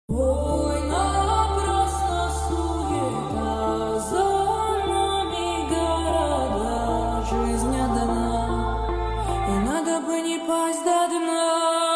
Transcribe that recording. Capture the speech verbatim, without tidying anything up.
Ой, напрасно суета, за нами города, жизнь одна, и надо бы не пасть до дна.